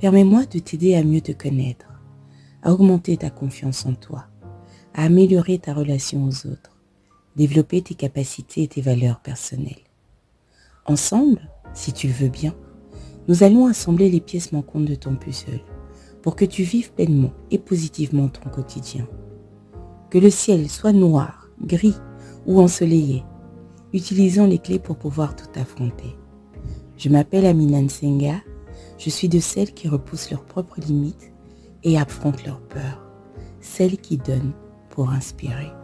Permets-moi de t'aider à mieux te connaître, à augmenter ta confiance en toi, à améliorer ta relation aux autres, développer tes capacités et tes valeurs personnelles. Ensemble, si tu le veux bien, nous allons assembler les pièces manquantes de ton puzzle pour que tu vives pleinement et positivement ton quotidien. Que le ciel soit noir, gris ou ensoleillé, utilisons les clés pour pouvoir tout affronter. Je m'appelle Amina Nsenga, je suis de celles qui repoussent leurs propres limites et affrontent leurs peurs, celles qui donnent pour inspirer.